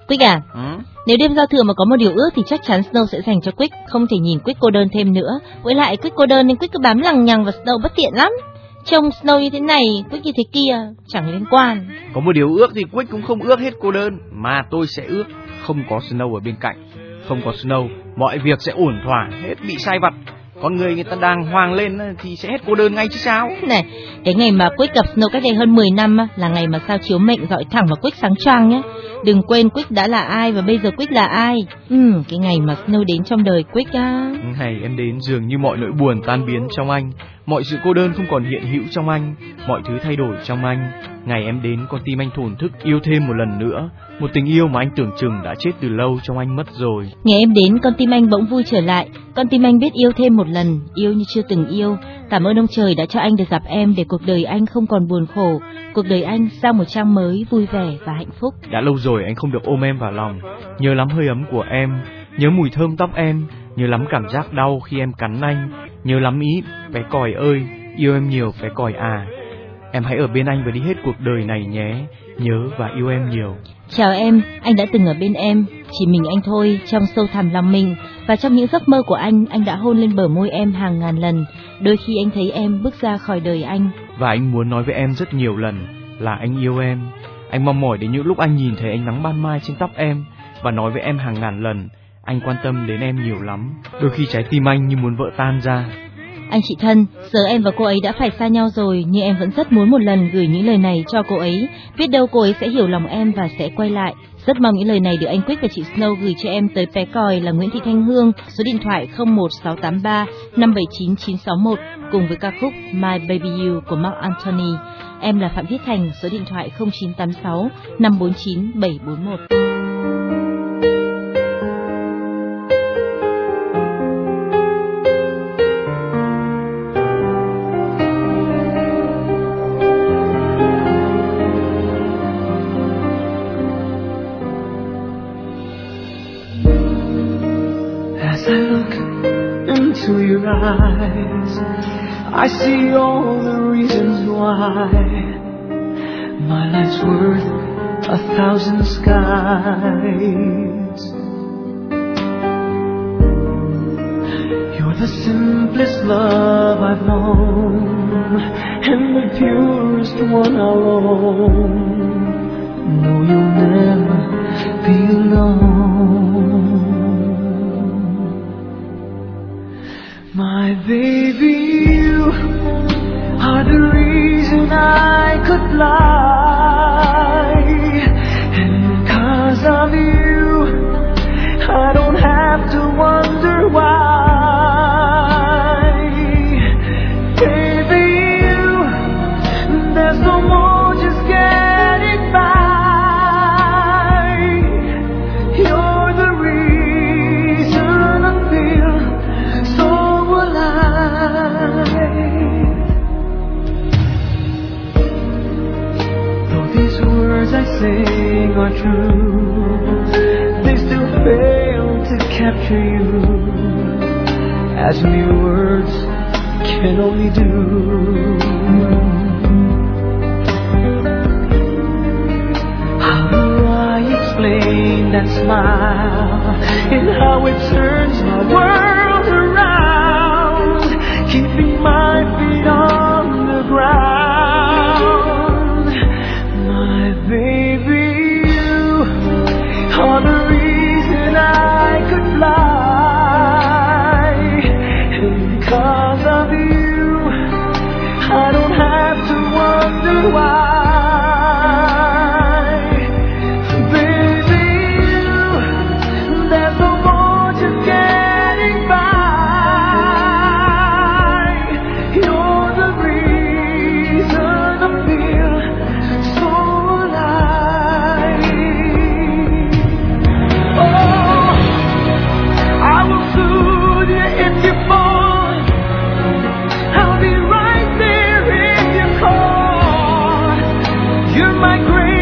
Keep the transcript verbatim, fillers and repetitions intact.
Quick à? Ừ? Nếu đêm giao thừa mà có một điều ước thì chắc chắn Snow sẽ dành cho Quick, không thể nhìn Quick cô đơn thêm nữa. Với lại Quick cô đơn nên Quick cứ bám lằng nhằng vào Snow bất tiện lắm. Trông Snow như thế này, Quick như thế kia, chẳng liên quan. Có một điều ước thì Quick cũng không ước hết cô đơn, mà tôi sẽ ước không có Snow ở bên cạnh. Không có Snow, mọi việc sẽ ổn thỏa, hết bị sai vặt. Con người người ta đàng hoàng lên thì sẽ hết cô đơn ngay chứ sao. Này, cái ngày mà Quick gặp Snow cách đây hơn mười năm là ngày mà sao chiếu mệnh dọi thẳng vào Quick sáng choang nhé. Đừng quên Quick đã là ai và bây giờ Quick là ai. Ừ, cái ngày mà Snow đến trong đời Quick á. Ngày em đến dường như mọi nỗi buồn tan biến trong anh, mọi sự cô đơn không còn hiện hữu trong anh, mọi thứ thay đổi trong anh. Ngày em đến con tim anh thổn thức yêu thêm một lần nữa, một tình yêu mà anh tưởng chừng đã chết từ lâu trong anh mất rồi. Ngày em đến con tim anh bỗng vui trở lại, con tim anh biết yêu thêm một lần, yêu như chưa từng yêu. Cảm ơn ông trời đã cho anh được gặp em để cuộc đời anh không còn buồn khổ, cuộc đời anh sang một trang mới vui vẻ và hạnh phúc. Đã lâu rồi anh không được ôm em vào lòng, nhớ lắm hơi ấm của em, nhớ mùi thơm tóc em, nhớ lắm cảm giác đau khi em cắn anh, nhớ lắm ý bé còi ơi, yêu em nhiều bé còi à. Em hãy ở bên anh và đi hết cuộc đời này nhé, nhớ và yêu em nhiều. Chào em, anh đã từng ở bên em, chỉ mình anh thôi, trong sâu thẳm lòng mình. Và trong những giấc mơ của anh, anh đã hôn lên bờ môi em hàng ngàn lần. Đôi khi anh thấy em bước ra khỏi đời anh. Và anh muốn nói với em rất nhiều lần là anh yêu em. Anh mong mỏi đến những lúc anh nhìn thấy ánh nắng ban mai trên tóc em, và nói với em hàng ngàn lần, anh quan tâm đến em nhiều lắm. Đôi khi trái tim anh như muốn vỡ tan ra. Anh chị thân, giờ em và cô ấy đã phải xa nhau rồi, nhưng em vẫn rất muốn một lần gửi những lời này cho cô ấy. Biết đâu cô ấy sẽ hiểu lòng em và sẽ quay lại. Rất mong những lời này được anh Quick và chị Snow gửi cho em tới bé còi là Nguyễn Thị Thanh Hương, số điện thoại không một sáu tám ba năm bảy chín chín sáu một, cùng với ca khúc My Baby You của Mark Anthony. Em là Phạm Viết Thành, số điện thoại không chín tám sáu năm bốn chín bảy bốn một. As I look into your eyes, I see all the reasons why my life's worth a thousand skies. You're the simplest love I've known, and the purest one I'll own. No, you'll never be alone. My baby, you are the reason I could fly, and because of you, I don't have to wonder why. Baby, you, there's no more just getting by. You're the reason I feel so alive. Though these words I sing are true, they still fail to capture you, as mere words can only do. How do I explain that smile and how it turns my world around, keeping my feet on the ground? My baby, you are the reason I could fly, and because of you, I don't have to wonder why. Baby, you, there's no more just getting by. You're the reason I feel so alive. Oh, I will soothe you if you fall. I'll be right there if you call. You're my great